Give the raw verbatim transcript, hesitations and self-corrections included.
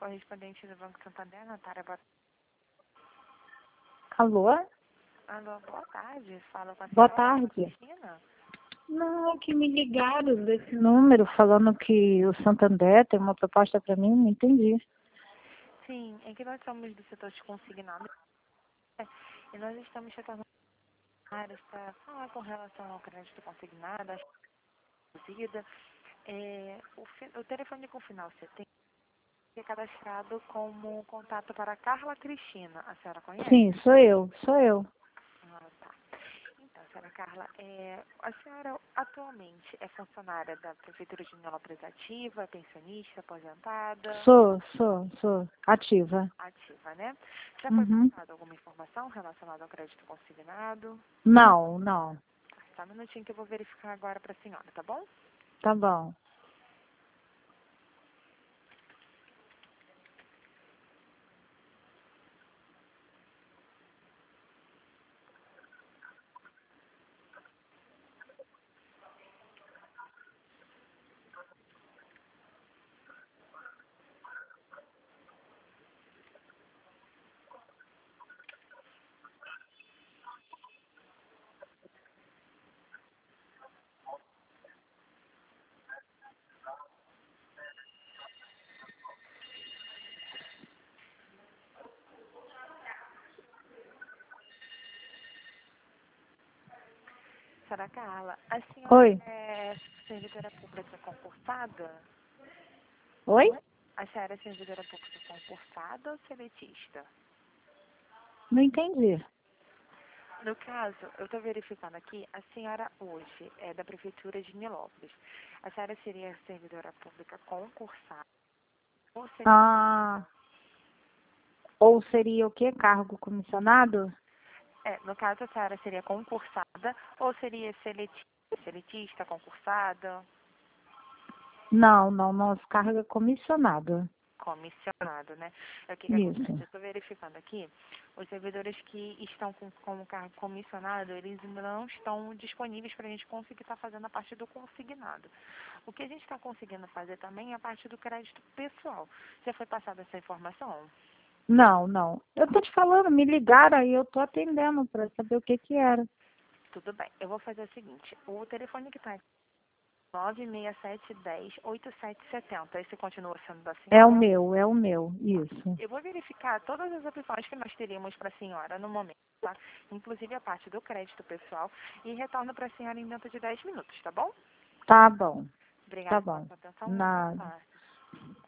correspondente do Banco Santander, Natália. Boa... Alô? Alô, boa tarde. Fala com a Boa senhora tarde. Cristina. Não, que me ligaram desse número falando que o Santander tem uma proposta para mim, não entendi. Sim, é que nós somos do setor de consignado e nós estamos retornando para falar com relação ao crédito consignado, a reduzida. É, o, fi- o telefone com final setenta é cadastrado como contato para Carla Cristina. A senhora conhece? Sim, sou eu, sou eu. Ah, tá. Então, senhora Carla, é, a senhora atualmente é funcionária da Prefeitura de Nilópolis ativa, pensionista, aposentada? Sou, sou, sou. Ativa. Ativa, né? Já foi Uhum. passada alguma informação relacionada ao crédito consignado? Não, não. Tá, só um minutinho que eu vou verificar agora para a senhora, tá bom? Tá bom. Senhora Carla, a senhora Oi. é servidora pública concursada? Oi? A senhora é servidora pública concursada ou seletista? Não entendi. No caso, eu estou verificando aqui, a senhora hoje é da Prefeitura de Nilópolis. A senhora seria servidora pública concursada ou seletista? Ah, ou seria o quê? Cargo comissionado? É, no caso, a senhora seria concursada ou seria seletista, seletista concursada, Não, não, nosso cargo é comissionado. comissionado, né? É o que que acontece? Isso. Eu estou verificando aqui, os servidores que estão com, com o cargo comissionado, eles não estão disponíveis para a gente conseguir estar fazendo a parte do consignado. O que a gente está conseguindo fazer também é a parte do crédito pessoal. Já foi passada essa informação? Não, não. Eu tô te falando, me ligaram aí, eu tô atendendo para saber o que que era. Tudo bem. Eu vou fazer o seguinte, o telefone que está aqui, nove seis sete um zero, oito sete sete zero, esse continua sendo da É o senhora? meu, é o meu, isso. Eu vou verificar todas as opções que nós teríamos para a senhora no momento, tá? Inclusive a parte do crédito pessoal, e retorno para a senhora em dentro de dez minutos, tá bom? Tá bom, tá Obrigada pela bom. sua atenção. Uma boa Nada. tarde.